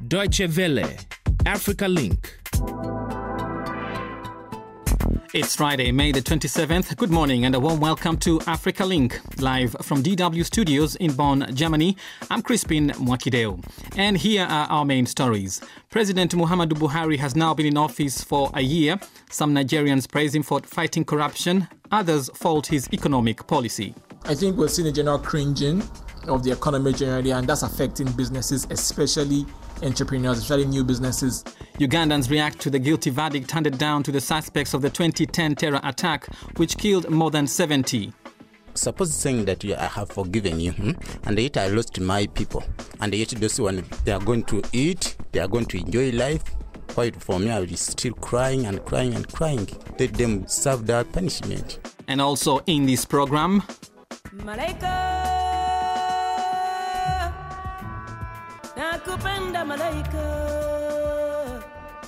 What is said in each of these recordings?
Deutsche Welle, Africa Link. It's Friday, May the 27th. Good morning and a warm welcome to Africa Link. Live from DW Studios in Bonn, Germany, I'm Crispin Mwakideo. And here are our main stories. President Muhammadu Buhari has now been in office for a year. Some Nigerians praise him for fighting corruption. Others fault his economic policy. I think we're seeing a general cringing of the economy generally, and that's affecting businesses, especially entrepreneurs, especially new businesses. Ugandans react to the guilty verdict handed down to the suspects of the 2010 terror attack, which killed more than 70. Suppose saying that I have forgiven you, and yet I lost my people, and yet those one they are going to eat, they are going to enjoy life. While for me, I will still crying and crying and crying. Let them serve their punishment. And also in this program, Malaika, nakupenda malaika.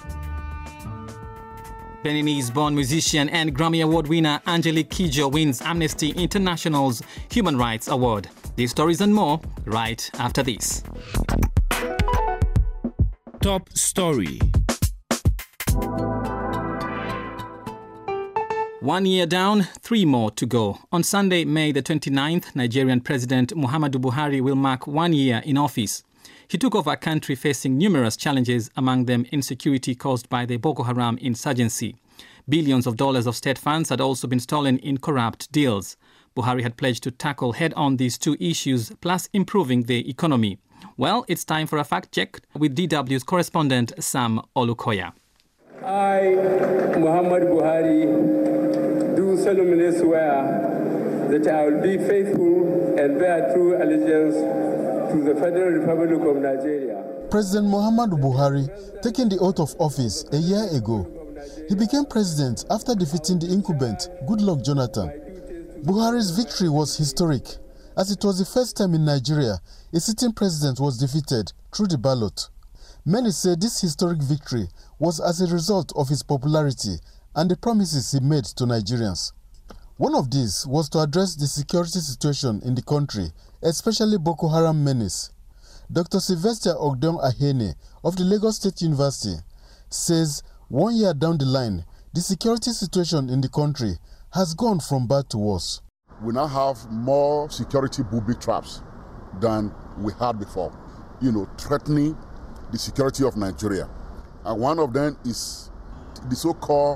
Beninese-born musician and Grammy Award winner Angelique Kidjo wins Amnesty International's Human Rights Award. These stories and more right after this. Top story. 1 year down, 3 more to go. On Sunday, May the 29th, Nigerian President Muhammadu Buhari will mark 1 year in office. He took over a country facing numerous challenges, among them insecurity caused by the Boko Haram insurgency. Billions of dollars of state funds had also been stolen in corrupt deals. Buhari had pledged to tackle head-on these two issues, plus improving the economy. Well, it's time for a fact check with DW's correspondent Sam Olukoya. I, Muhammad Buhari, do solemnly swear that I will be faithful and bear true allegiance to the Federal Republic of Nigeria. President Muhammadu Buhari, taking the oath of office a year ago, he became president after defeating the incumbent Goodluck Jonathan. Buhari's victory was historic, as it was the first time in Nigeria a sitting president was defeated through the ballot. Many say this historic victory was as a result of his popularity and the promises he made to Nigerians. One of these was to address the security situation in the country, especially Boko Haram menace. Dr. Sylvester Ogdon Ahene of the Lagos State University says 1 year down the line, the security situation in the country has gone from bad to worse. We now have more security booby traps than we had before, threatening the security of Nigeria. And one of them is the so-called,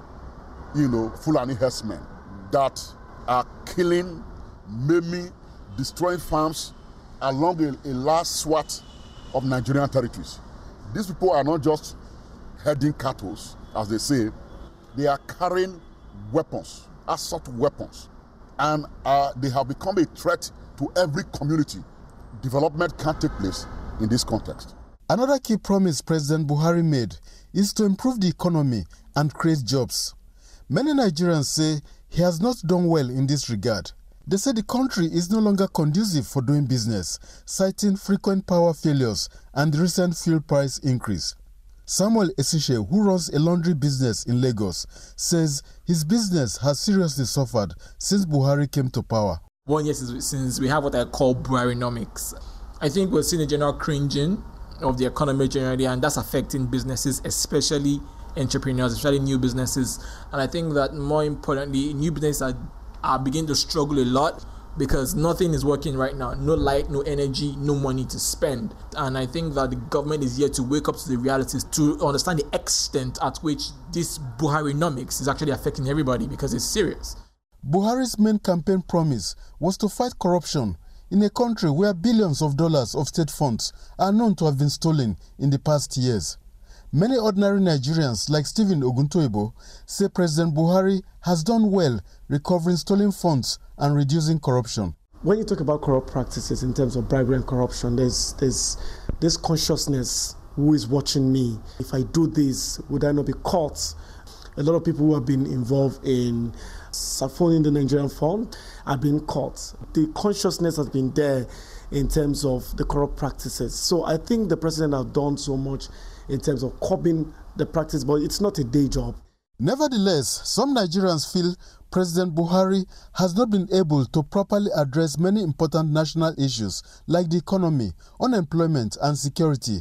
Fulani herdsmen that are killing, maiming, destroying farms along a large swath of Nigerian territories. These people are not just herding cattle, as they say, they are carrying weapons, assault weapons, and they have become a threat to every community. Development can't take place in this context. Another key promise President Buhari made is to improve the economy and create jobs. Many Nigerians say he has not done well in this regard. They say the country is no longer conducive for doing business, citing frequent power failures and the recent fuel price increase. Samuel Esishe, who runs a laundry business in Lagos, says his business has seriously suffered since Buhari came to power. 1 year since we have what I call Buharinomics. I think we're seeing a general cringing of the economy generally, and that's affecting businesses, especially entrepreneurs, especially new businesses. And I think that more importantly, new businesses are beginning to struggle a lot because nothing is working right now. No light, no energy, no money to spend. And I think that the government is here to wake up to the realities, to understand the extent at which this Buharinomics is actually affecting everybody, because it's serious. Buhari's main campaign promise was to fight corruption in a country where billions of dollars of state funds are known to have been stolen in the past years. Many ordinary Nigerians, like Stephen Oguntoyibo, say President Buhari has done well recovering stolen funds and reducing corruption. When you talk about corrupt practices in terms of bribery and corruption, there's this consciousness: who is watching me? If I do this, would I not be caught? A lot of people who have been involved in siphoning the Nigerian fund are being caught. The consciousness has been there in terms of the corrupt practices. So I think the president has done so much in terms of curbing the practice, but it's not a day job. Nevertheless, some Nigerians feel President Buhari has not been able to properly address many important national issues like the economy, unemployment and security,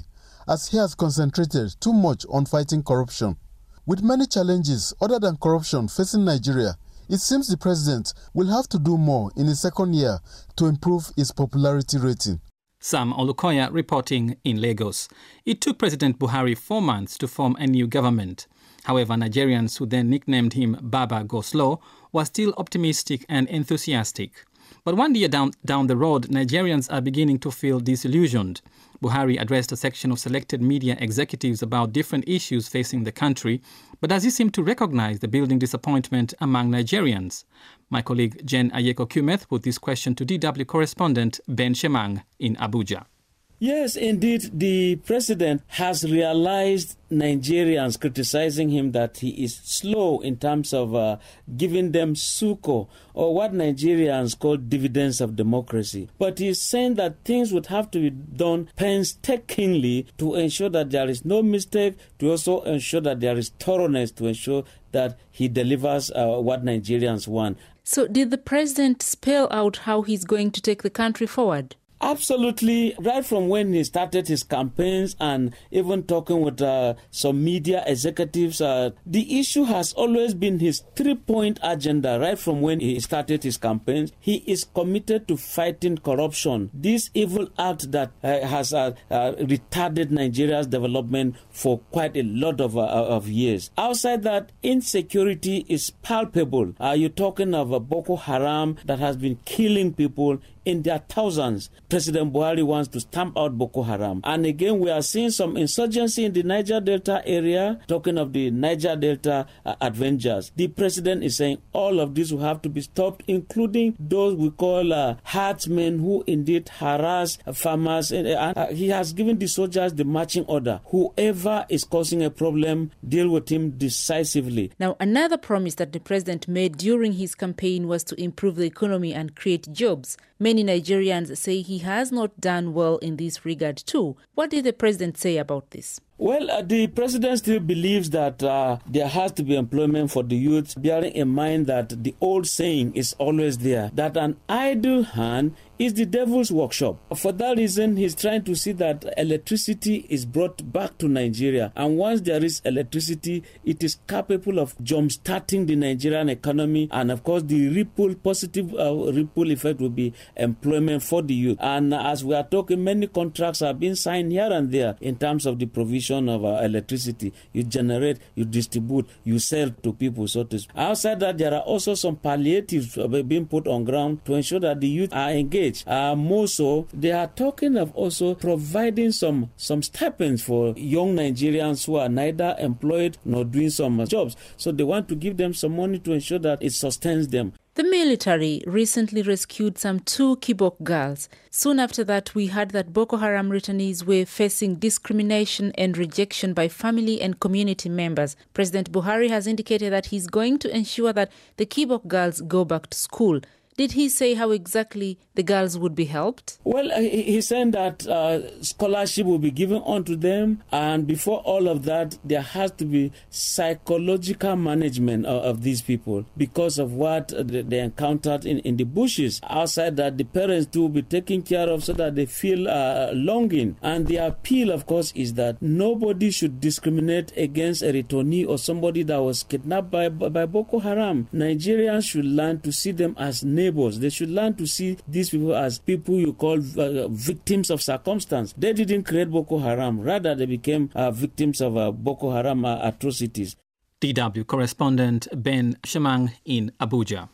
as he has concentrated too much on fighting corruption. With many challenges other than corruption facing Nigeria, it seems the president will have to do more in his second year to improve his popularity rating. Sam Olukoya reporting in Lagos. It took President Buhari 4 months to form a new government. However, Nigerians who then nicknamed him Baba Go Slow were still optimistic and enthusiastic. But 1 year down the road, Nigerians are beginning to feel disillusioned. Buhari addressed a section of selected media executives about different issues facing the country, but does he seem to recognize the building disappointment among Nigerians? My colleague Jen Ayeko-Kumeth put this question to DW correspondent Ben Shemang in Abuja. Yes, indeed, the president has realized Nigerians criticizing him that he is slow in terms of giving them succo, or what Nigerians call dividends of democracy. But he's saying that things would have to be done painstakingly to ensure that there is no mistake, to also ensure that there is thoroughness, to ensure that he delivers what Nigerians want. So did the president spell out how he's going to take the country forward? Absolutely. Right from when he started his campaigns and even talking with some media executives, the issue has always been his 3-point agenda. Right from when he started his campaigns, he is committed to fighting corruption, this evil act that has retarded Nigeria's development for quite a lot of years. Outside that, insecurity is palpable. You're talking of Boko Haram that has been killing people in their thousands. President Buhari wants to stamp out Boko Haram. And again, we are seeing some insurgency in the Niger Delta area, talking of the Niger Delta Avengers. The president is saying all of this will have to be stopped, including those we call herdsmen who indeed harass farmers. He has given the soldiers the marching order. Whoever is causing a problem, deal with him decisively. Now, another promise that the president made during his campaign was to improve the economy and create jobs. Many Nigerians say he has not done well in this regard too. What did the president say about this? Well, the president still believes that there has to be employment for the youth, bearing in mind that the old saying is always there, that an idle hand is the devil's workshop. For that reason, he's trying to see that electricity is brought back to Nigeria. And once there is electricity, it is capable of jump-starting the Nigerian economy. And of course, the positive ripple effect will be employment for the youth. And as we are talking, many contracts are being signed here and there in terms of the provision of electricity. You generate, you distribute, you sell to people, so to speak. Outside that, there are also some palliatives being put on ground to ensure that the youth are engaged. More so, they are talking of also providing some stipends for young Nigerians who are neither employed nor doing some jobs. So they want to give them some money to ensure that it sustains them. The military recently rescued some 2 Chibok girls. Soon after that, we heard that Boko Haram returnees were facing discrimination and rejection by family and community members. President Buhari has indicated that he's going to ensure that the Chibok girls go back to school. Did he say how exactly the girls would be helped? Well, he's saying that scholarship will be given onto them, and before all of that, there has to be psychological management of these people because of what they encountered in the bushes. Outside that, the parents too will be taken care of so that they feel longing. And the appeal, of course, is that nobody should discriminate against a returnee or somebody that was kidnapped by Boko Haram. Nigerians should learn to see them as neighbors. They should learn to see these people as people you call victims of circumstance. They didn't create Boko Haram. Rather, they became victims of Boko Haram atrocities. DW correspondent Ben Shemang in Abuja.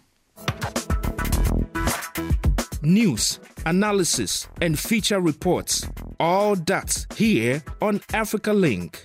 News, analysis, and feature reports. All that here on Africa Link.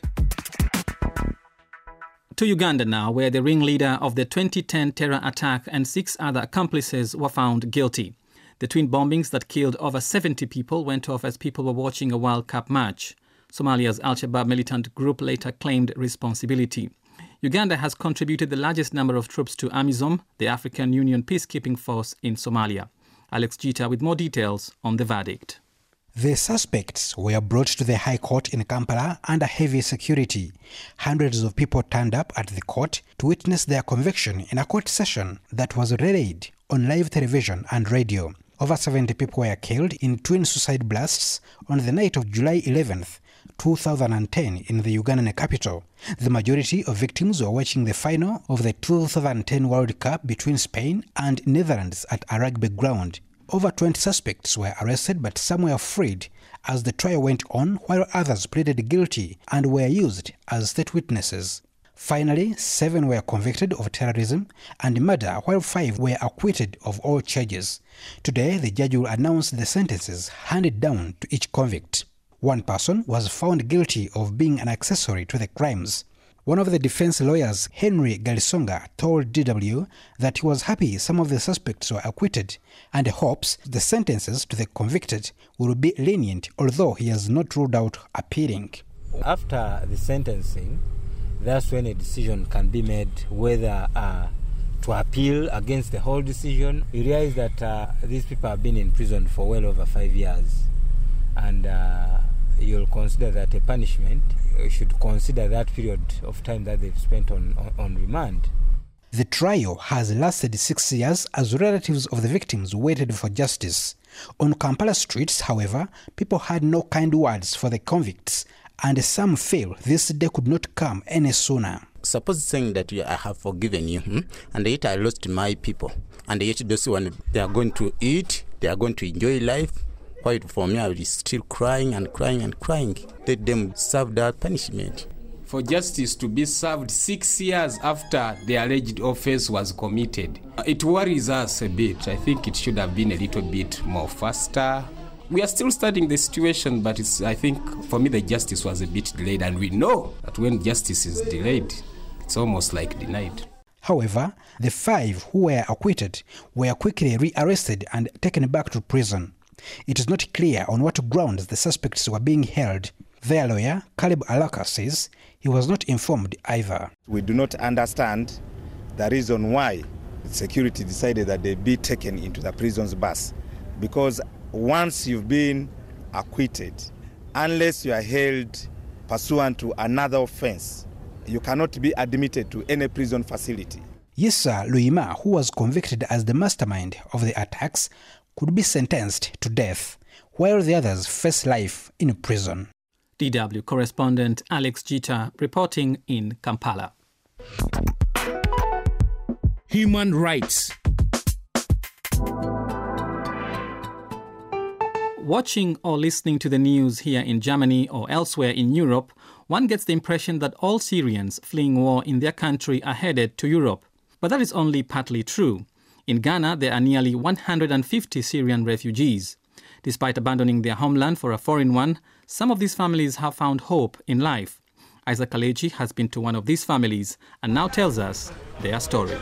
To Uganda now, where the ringleader of the 2010 terror attack and 6 other accomplices were found guilty. The twin bombings that killed over 70 people went off as people were watching a World Cup match. Somalia's Al-Shabaab militant group later claimed responsibility. Uganda has contributed the largest number of troops to AMISOM, the African Union peacekeeping force in Somalia. Alex Jita with more details on the verdict. The suspects were brought to the High Court in Kampala under heavy security. Hundreds of people turned up at the court to witness their conviction in a court session that was relayed on live television and radio. Over 70 people were killed in twin suicide blasts on the night of July 11th, 2010 in the Ugandan capital. The majority of victims were watching the final of the 2010 World Cup between Spain and Netherlands at a rugby ground. Over 20 suspects were arrested, but some were freed as the trial went on, while others pleaded guilty and were used as state witnesses. Finally, 7 were convicted of terrorism and murder, while 5 were acquitted of all charges. Today, the judge will announce the sentences handed down to each convict. One person was found guilty of being an accessory to the crimes. One of the defense lawyers, Henry Galisonga, told DW that he was happy some of the suspects were acquitted and hopes the sentences to the convicted will be lenient, although he has not ruled out appealing. After the sentencing, that's when a decision can be made whether to appeal against the whole decision. You realize that these people have been in prison for well over 5 years, and you'll consider that a punishment. You should consider that period of time that they've spent on remand. The trial has lasted 6 years as relatives of the victims waited for justice. On Kampala streets, however, people had no kind words for the convicts, and some feel this day could not come any sooner. Suppose saying that I have forgiven you, and yet I lost my people, and yet those one, they are going to eat, they are going to enjoy life. Quite for me, I was still crying and crying and crying. Let them serve that punishment. For justice to be served 6 years after the alleged offense was committed, it worries us a bit. I think it should have been a little bit more faster. We are still studying the situation, but I think for me the justice was a bit delayed, and we know that when justice is delayed, it's almost like denied. However, the 5 who were acquitted were quickly rearrested and taken back to prison. It is not clear on what grounds the suspects were being held. Their lawyer, Caleb Alaka, says he was not informed either. We do not understand the reason why the security decided that they be taken into the prison's bus, because once you've been acquitted, unless you are held pursuant to another offense, you cannot be admitted to any prison facility. Yisa Luima, who was convicted as the mastermind of the attacks, could be sentenced to death, while the others face life in prison. DW correspondent Alex Jita reporting in Kampala. Human rights. Watching or listening to the news here in Germany or elsewhere in Europe, one gets the impression that all Syrians fleeing war in their country are headed to Europe. But that is only partly true. In Ghana, there are nearly 150 Syrian refugees. Despite abandoning their homeland for a foreign one, some of these families have found hope in life. Isaac Kalechi has been to one of these families and now tells us their story.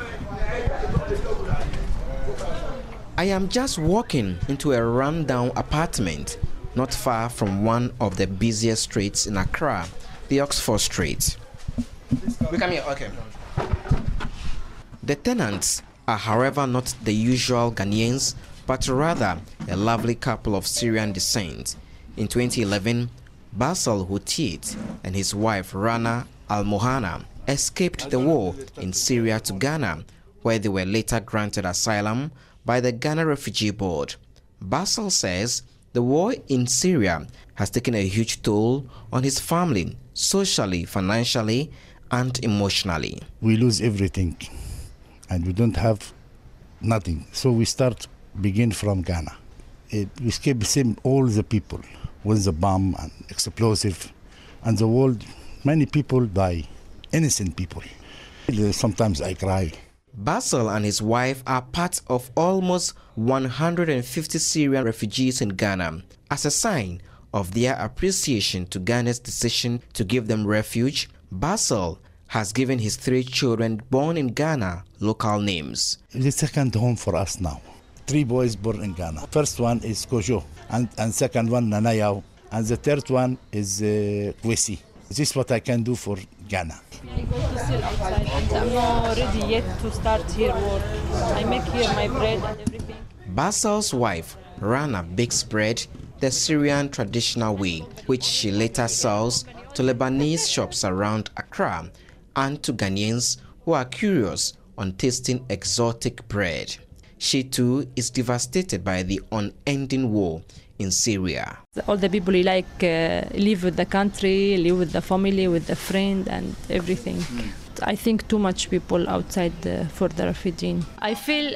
I am just walking into a rundown apartment not far from one of the busiest streets in Accra, the Oxford Street. We come here, okay. The tenants are, however, not the usual Ghanaians, but rather a lovely couple of Syrian descent. In 2011, Basel Houtit and his wife Rana Al-Mohana escaped the war in Syria to Ghana, where they were later granted asylum by the Ghana Refugee Board. Basel says the war in Syria has taken a huge toll on his family, socially, financially, and emotionally. We lose everything, and we don't have nothing. So we begin from Ghana. We escape the same, all the people, with the bomb and explosive, and the world, many people die, innocent people. Sometimes I cry. Basel and his wife are part of almost 150 Syrian refugees in Ghana. As a sign of their appreciation to Ghana's decision to give them refuge, Basel has given his 3 children born in Ghana local names. It's the second home for us now. 3 boys born in Ghana. First one is Kojo, and second one Nanayao, and the third one is Kwesi. This is what I can do for Ghana. I go to sell outside and I'm not ready yet to start here work. I make here my bread and everything. Basel's wife, Rana, bakes bread the Syrian traditional way, which she later sells to Lebanese shops around Accra and to Ghanaians who are curious on tasting exotic bread. She too is devastated by the unending war in Syria. All the people live with the country, live with the family, with the friend and everything. I think too much people outside for the refugee. I feel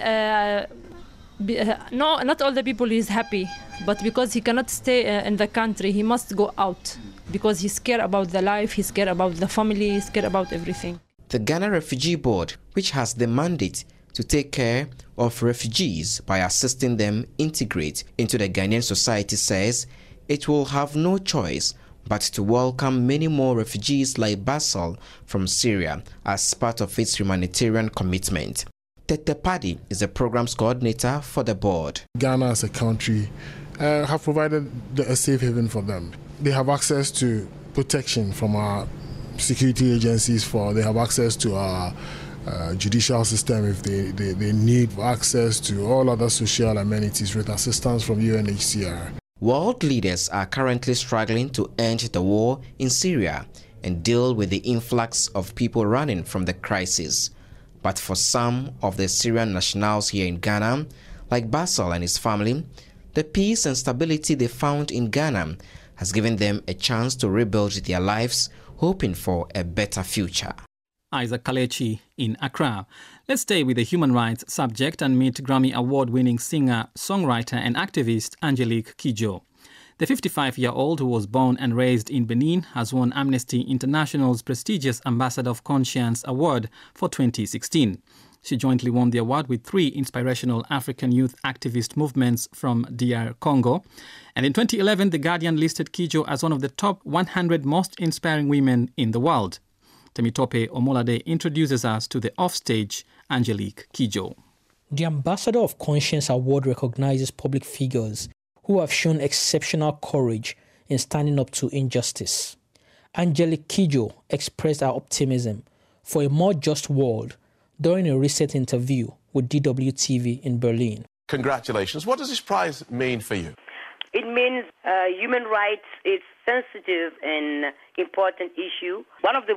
no, not all the people is happy, but because he cannot stay in the country, he must go out because he's scared about the life, he's scared about the family, he's scared about everything. The Ghana Refugee Board, which has the mandate to take care of refugees by assisting them integrate into the Ghanaian society, says it will have no choice but to welcome many more refugees like Basel from Syria as part of its humanitarian commitment. Tete Paddy is the program's coordinator for the board. Ghana as a country have provided a safe haven for them. They have access to protection from our security agencies, they have access to our judicial system if they need access to all other social amenities with assistance from UNHCR. World leaders are currently struggling to end the war in Syria and deal with the influx of people running from the crisis. But for some of the Syrian nationals here in Ghana, like Basel and his family, the peace and stability they found in Ghana has given them a chance to rebuild their lives, hoping for a better future. Isaac Kalechi in Accra. Let's stay with the human rights subject and meet Grammy Award-winning singer, songwriter and activist Angelique Kidjo. The 55-year-old, who was born and raised in Benin, has won Amnesty International's prestigious Ambassador of Conscience Award for 2016. She jointly won the award with 3 inspirational African youth activist movements from DR Congo. And in 2011, The Guardian listed Kidjo as one of the top 100 most inspiring women in the world. Temitope Omolade introduces us to the offstage Angelique Kidjo. The Ambassador of Conscience Award recognizes public figures who have shown exceptional courage in standing up to injustice. Angelique Kidjo expressed her optimism for a more just world during a recent interview with DWTV in Berlin. Congratulations. What does this prize mean for you? It means human rights is sensitive and important issue. One of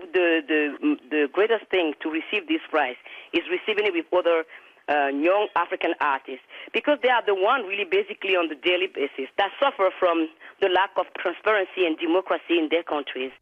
the greatest things to receive this prize is receiving it with other young African artists, because they are the one really basically on the daily basis that suffer from the lack of transparency and democracy in their countries.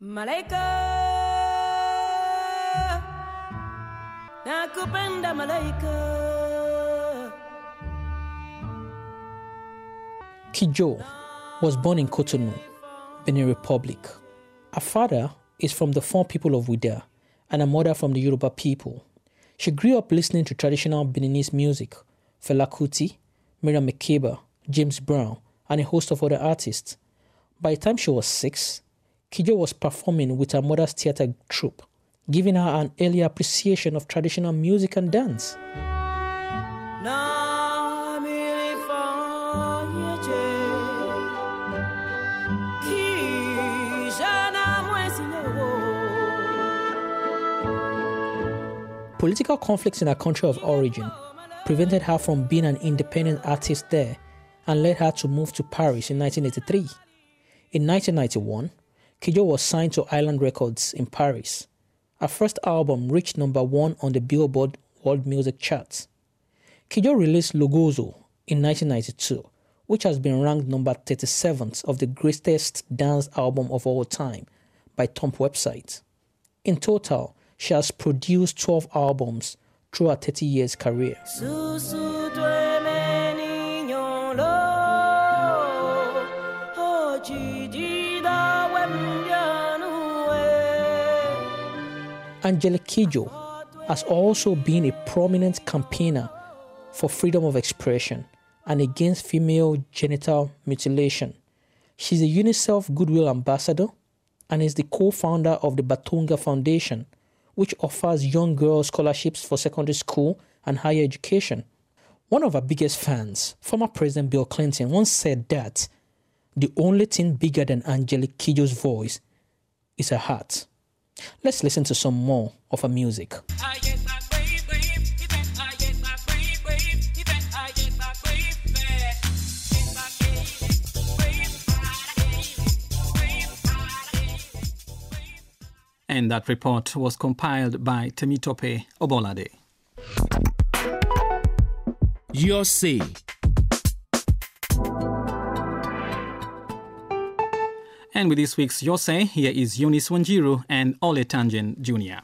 Kidjo was born in Cotonou, Benin Republic. Her father is from the Fon people of Ouida and her mother from the Yoruba people. She grew up listening to traditional Beninese music, Fela Kuti, Miriam Makeba, James Brown, and a host of other artists. By the time she was 6, Kidjo was performing with her mother's theatre troupe, giving her an early appreciation of traditional music and dance. Political conflicts in her country of origin prevented her from being an independent artist there and led her to move to Paris in 1983. In 1991, Kidjo was signed to Island Records in Paris. Her first album reached number 1 on the Billboard World Music Charts. Kidjo released Logozo in 1992, which has been ranked number 37th of the greatest dance album of all time by Thump website. In total, she has produced 12 albums through her 30 years career. Angelique Kidjo has also been a prominent campaigner for freedom of expression and against female genital mutilation. She's a UNICEF Goodwill Ambassador and is the co-founder of the Batunga Foundation, which offers young girls scholarships for secondary school and higher education. One of her biggest fans, former President Bill Clinton, once said that the only thing bigger than Angelique Kidjo's voice is her heart. Let's listen to some more of her music. And that report was compiled by Temitope Obolade. Your say. And with this week's Your Say, here is Eunice Wanjiru and Ole Tangen Jr.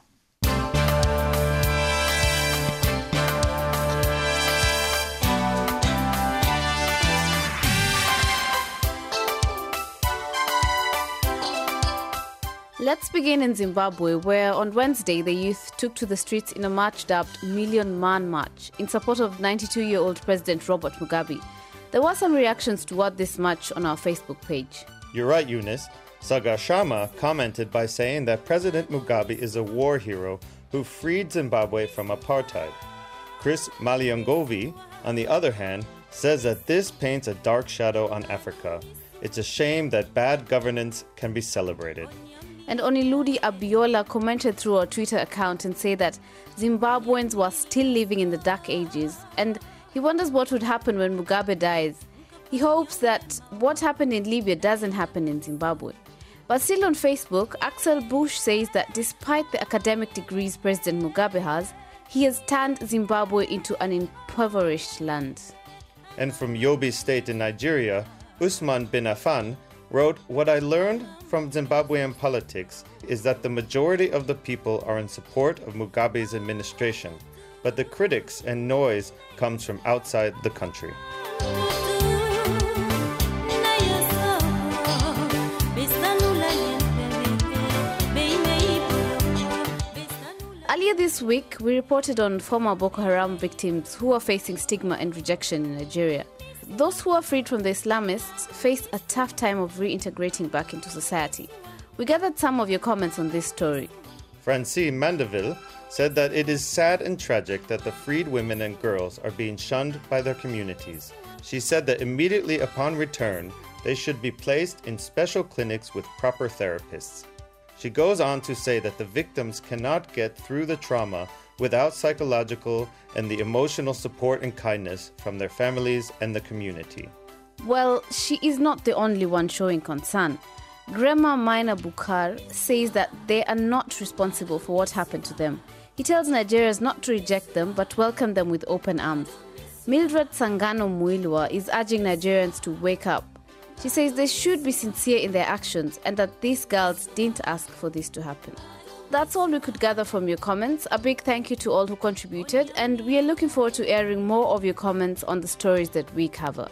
Let's begin in Zimbabwe, where on Wednesday the youth took to the streets in a march dubbed Million Man March in support of 92-year-old President Robert Mugabe. There were some reactions toward this march on our Facebook page. You're right, Eunice. Sagar Sharma commented by saying that President Mugabe is a war hero who freed Zimbabwe from apartheid. Chris Maliangovi, on the other hand, says that this paints a dark shadow on Africa. It's a shame that bad governance can be celebrated. And Oniludi Abiola commented through our Twitter account and said that Zimbabweans were still living in the dark ages and he wonders what would happen when Mugabe dies. He hopes that what happened in Libya doesn't happen in Zimbabwe. But still on Facebook, Axel Bush says that despite the academic degrees President Mugabe has, he has turned Zimbabwe into an impoverished land. And from Yobe State in Nigeria, Usman bin Affan wrote, "What I learned from Zimbabwean politics is that the majority of the people are in support of Mugabe's administration, but the critics and noise comes from outside the country." Earlier this week, we reported on former Boko Haram victims who are facing stigma and rejection in Nigeria. Those who are freed from the Islamists face a tough time of reintegrating back into society. We gathered some of your comments on this story. Francine Mandeville said that it is sad and tragic that the freed women and girls are being shunned by their communities. She said that immediately upon return, they should be placed in special clinics with proper therapists. She goes on to say that the victims cannot get through the trauma without psychological and the emotional support and kindness from their families and the community. Well, she is not the only one showing concern. Grema Maina Bukhar says that they are not responsible for what happened to them. He tells Nigerians not to reject them but welcome them with open arms. Mildred Sangano Muilwa is urging Nigerians to wake up. She says they should be sincere in their actions and that these girls didn't ask for this to happen. That's all we could gather from your comments. A big thank you to all who contributed, and we are looking forward to airing more of your comments on the stories that we cover.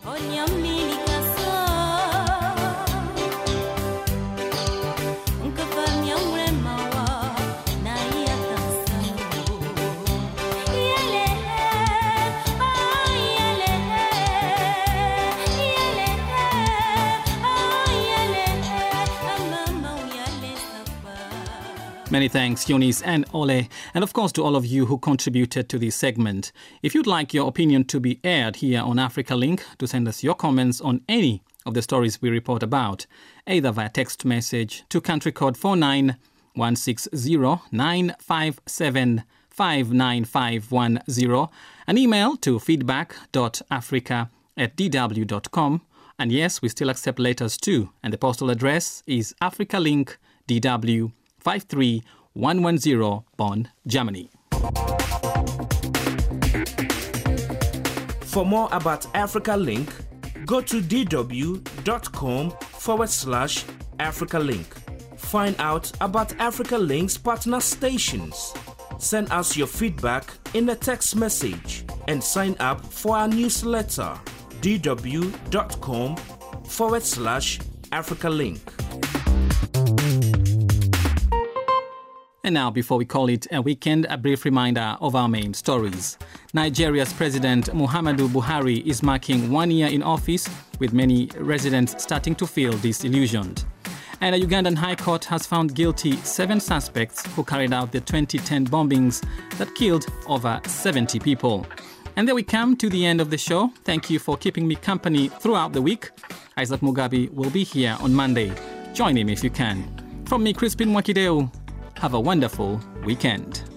Many thanks, Eunice and Ole, and of course to all of you who contributed to this segment. If you'd like your opinion to be aired here on Africa Link, to send us your comments on any of the stories we report about, either via text message to country code 49160 957 59510, an email to feedback.africa@dw.com, and yes, we still accept letters too, and the postal address is Africa Link, DW 53110, Bonn, Germany. For more about Africa Link, go to dw.com/Africa Link. Find out about Africa Link's partner stations. Send us your feedback in a text message and sign up for our newsletter, dw.com/Africa Link. And now, before we call it a weekend, a brief reminder of our main stories. Nigeria's President Muhammadu Buhari is marking 1 year in office, with many residents starting to feel disillusioned. And a Ugandan High Court has found guilty 7 suspects who carried out the 2010 bombings that killed over 70 people. And there we come to the end of the show. Thank you for keeping me company throughout the week. Isaac Mugabe will be here on Monday. Join him if you can. From me, Crispin Mwakideu, have a wonderful weekend.